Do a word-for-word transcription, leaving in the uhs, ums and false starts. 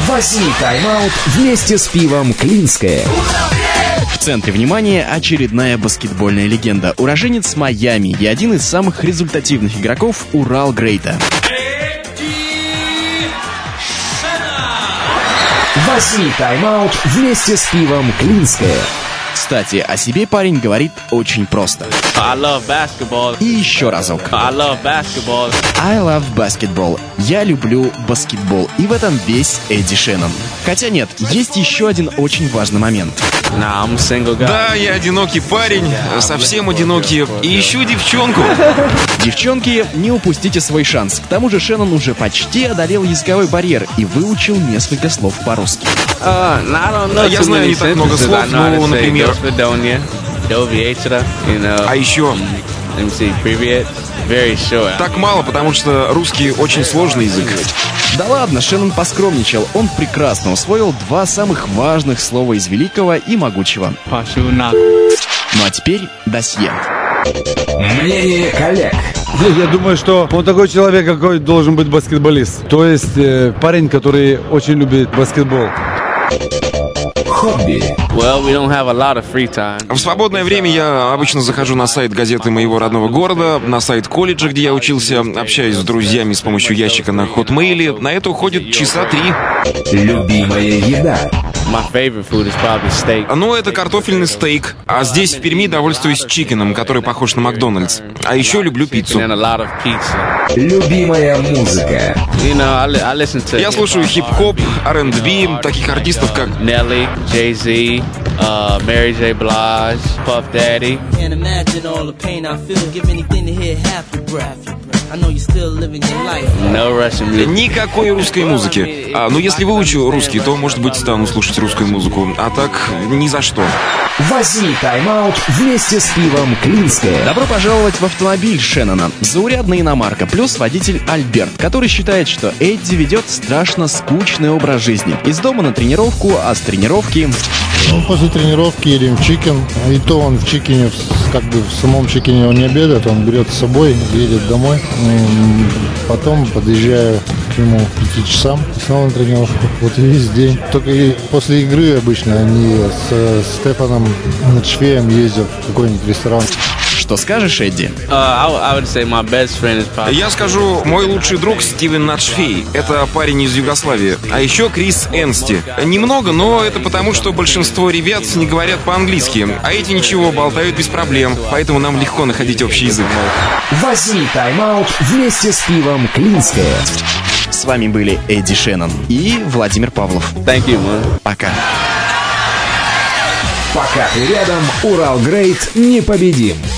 Возьми тайм-аут вместе с пивом «Клинское». В центре внимания очередная баскетбольная легенда. Уроженец Майами и один из самых результативных игроков Урал Грейта. Возьми тайм-аут вместе с пивом «Клинское». Кстати, о себе парень говорит очень просто. I love basketball. И еще разок. I love basketball. I love basketball. Я люблю баскетбол. И в этом весь Эдди Шеннон. Хотя нет, есть еще один очень важный момент. Nah, I'm a single guy. Да, я одинокий парень, совсем одинокий, и ищу девчонку. Девчонки, не упустите свой шанс. К тому же Шеннон уже почти одолел языковой барьер и выучил несколько слов по-русски. Uh, I don't know Я too знаю many не так много sentences. слов, I know how но, to say например, Досвидания, Довечера, you know. а еще Let me see, привет. Very short. так мало, потому что русский очень сложный язык. Да ладно, Шеннон поскромничал. Он прекрасно усвоил два самых важных слова из великого и могучего. Пашуна. Ну а теперь досье. Мнение коллег. Я думаю, что он такой человек, какой должен быть баскетболист. То есть э, парень, который очень любит баскетбол. Хобби. Well, we don't have a lot of free time. В свободное время я обычно захожу на сайт газеты моего родного города, на сайт колледжа, где я учился, общаюсь с друзьями с помощью ящика на Хотмейле. На это уходит часа три. Любимая еда. My favorite food is probably steak. Ну, это картофельный стейк. А здесь, в Перми, довольствуюсь чикеном, который похож на Макдональдс. А еще люблю пиццу. And a lot of pizza. Любимая музыка. You know, I, li- I listen to Я слушаю хип-хоп, ар энд би, таких артистов, как Nelly, Jay-Z, uh, Mary J. Blige, Puff Daddy. Can't imagine all the pain I feel. Give anything to hear half your breath. I know you're still living your life. No Russian music. никакой русской музыки. А, ну, если выучу русский, то, может быть, стану слушать русскую музыку. А так, ни за что. Возьми тайм-аут вместе с пивом «Клинское». Добро пожаловать в автомобиль Шеннона. Заурядная иномарка, плюс водитель Альберт, который считает, что Эдди ведет страшно скучный образ жизни. Из дома на тренировку, а с тренировки... Ну, после тренировки едем в Чикен. И то он в Чикене, как бы в самом Чикене он не обедает, он берет с собой, едет домой. Потом подъезжаю к нему к пяти часам, снова на тренировку. Вот и весь день. Только и после игры обычно они с Стефаном Ночвеем ездят в какой-нибудь ресторан. Что скажешь, Эдди? Uh, I, w- I would say my best friend is probably... Я скажу, мой лучший друг Стивен Начфей. Это парень из Югославии. А еще Крис Энсти. Немного, но это потому, что большинство ребят не говорят по-английски. А эти ничего, болтают без проблем. Поэтому нам легко находить общий язык. Возьми тайм-аут вместе с пивом «Клинское». С вами были Эдди Шеннон и Владимир Павлов. Thank you, man. Пока. Пока ты рядом, Урал Грейт непобедим.